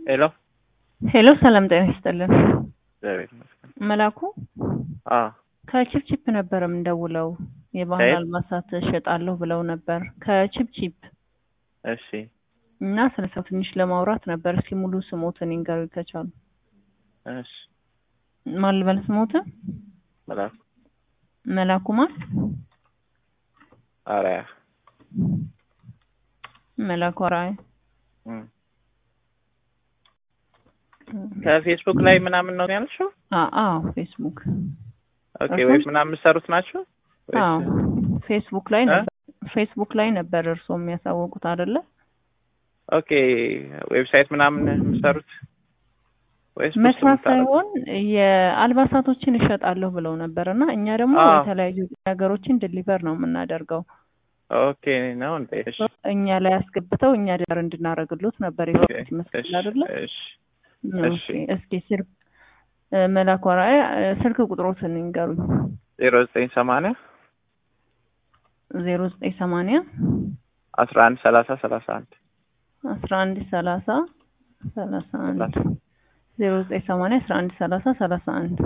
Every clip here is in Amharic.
ሄሎ ሄሎ ሰላም ጤና ይስጥልን። ዘቤት መላኩ አ ከቺፕቺፕ ነበር የምንደውለው የባህል አልባሳት እሸጣለሁ ብለው ነበር ከቺፕቺፕ። እሺ እና ስለሰው ትንሽ ለማውራት ነበር። እስኪ ሙሉ ስሞትን ይንገሩ ከቻሉ። እሺ ማን ልበል ስሞትን? መላኩ መላኩ ማን? አራያ መላኩ አራያ። ከፌስቡክ ላይ ምናምን ነው ያልሽው? አዎ ፌስቡክ። ኦኬ ወይስ ምናምን ሰሩት ናቸው? አዎ ፌስቡክ ላይ ነበር እርሶ የሚያሳውቁት አይደለ? ኦኬ ዌብሳይት ምናምን ሰሩት ወይስ መስራት ሳይሆን የአልባሳቶችን እሸጣለሁ ብለው ነበርና እኛ ደግሞ የተለያዩ ነገሮችን ዲሊቨር ነው የምናደርገው። ኦኬ ነው እንዴ? እኛ ላይ አስገብተው እኛ ዲሊቨር እንድናረግሉት ነበር ይወጥ መስል አይደለ? እሺ እስኪ ስልክ መላኩ አራያ ስልክ ቁጥሮትን ይንገሩኝ። 0980 0980 1130 31 1130 31 0980 1130 31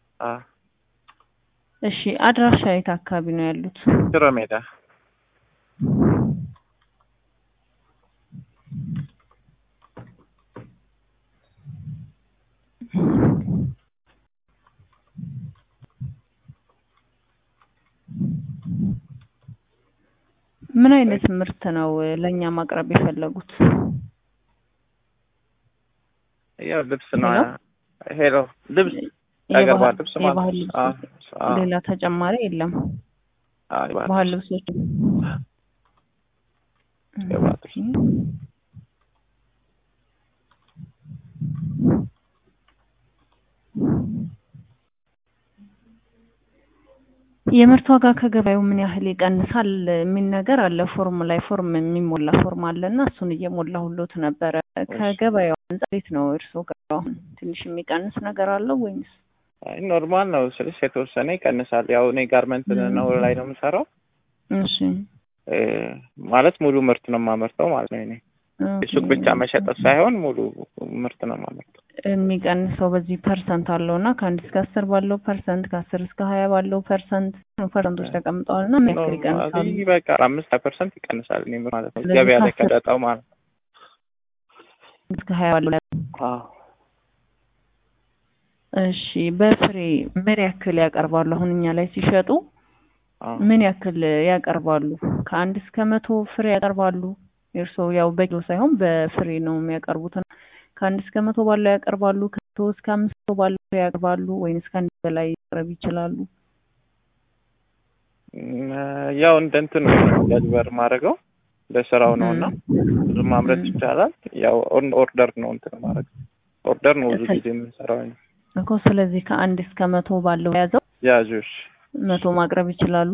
እሺ አድራሻ የት አካባቢ ነው ያሉት? ሽሮ ሜዳ። ምን አይነት ምርት ነው ለኛ ማቅረብ የፈለጉት? ያው ልብስ ነው። ሄሎ ልብስ ያቀርባል። ልብስ ማለት ሌላ ተጨማሪ የለም? ባህል ልብሶች የምርት ዋጋ ከገበያው ምን ያህል ይቀንሳል የሚል ነገር አለ። ፎርም የሚሞላ ፎርም አለና እሱን እየሞላሁሎት ነበር። ከገበያው አንፃር ነው እርሶ ገበያው ትንሽ የሚቀንስ ነገር አለው ወይስ? አይ ኖርማል ነው። ስለዚህ የተወሰነ ይቀንሳል። ያው እኔ ጋርመንት ነው ላይ ነው የምሰራው። እሺ ማለት ሙሉ ምርት ነው የማመርተው ማለት ነው። እኔ ሱቅ ብቻ መሸጥ ሳይሆን ሙሉ ምርት ነው የማመርተው። የሚቀንሰው በዚህ ፐርሰንት አለውና ከ1 እስከ 10 ባለው ፐርሰንት ከ10 እስከ 20 ባለው ፐርሰንቶች ተቀምጠዋልና ምን ያክል ይቀንሳል? በቃ 5% ይቀንሳል እኔ ማለት ነው። ገበያ ላይ ከዳጣው ማለት ነው እስከ 20 ባለው። እሺ በፍሬ ምን ያክል ያቀርባሉ? አሁን እኛ ላይ ሲሸጡ ምን ያክል ያቀርባሉ? ከ1 እስከ 100 ፍሬ ያቀርባሉ? እርሶ ያው በኪሎ ሳይሆን በፍሬ ነው የሚያቀርቡት። ከ1 እስከ 100 ባለው ያቀርባሉ? ከ100 እስከ 500 ባለው ያቀርባሉ ወይስ ከአንድ በላይ ያቀርብ ይችላሉ? ያው እንደንትን ነው ዲሊቨር ማድረገው ለስራው ነውና ብዙ ማምረት ይቻላል። ያው ኦርደር ነው እንትን ማድረግ ኦርደር ነው ብዙ ጊዜ የምንሰራው እኮ። ስለዚህ ከ1 እስከ 100 ባለው ያዙሽ 100 ማቅረብ ይችላሉ?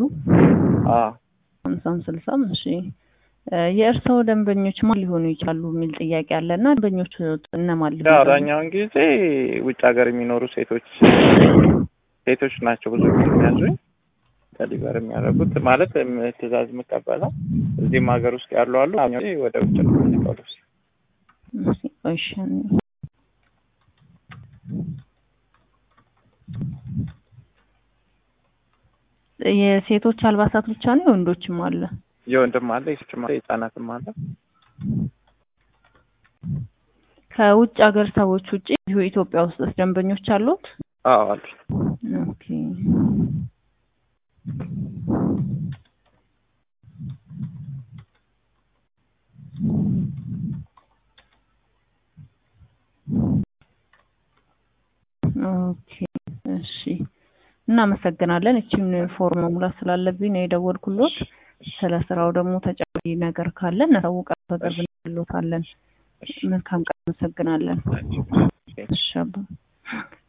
50 60 እሺ። የእርሶ ደንበኞች ማን ሊሆኑ ይችላሉ የሚል ጥያቄ አለና ደንበኞቹ እነማን ሊሆኑ? አብዛኛውን ጊዜ ውጭ ሀገር የሚኖሩ ሴቶች ናቸው ብዙ ጊዜ የሚያዙኝ ዲሊቨር የሚያደርጉት ማለት ትዕዛዝ መቀበለው። እዚህም ሀገር ውስጥ ያሉ አሉ። ወደ ውጭ ነው የሚልከው። እሺ የሴቶች አልባሳት ብቻ ነው የወንዶችም አለ? የወንድም አለ፣ የሴቶችም አለ፣ የህፃናትም አለ። ከውጭ ሀገር ሰዎች ውጪ ኢትዮጵያ ውስጥ ደንበኞች አሉት? አዎ አሉ። ኦኬ ኦኬ እሺ እናመሰግናለን። እቺን ፎርም መሙላት ስላለብኝ ነው የደወልኩሎት። ስለ ስራው ደግሞ ተጨማሪ ነገር ካለ እናሳውቃለን፣ ተቀብለንሎታለን። መልካም ቀን። እናመሰግናለን። እሺ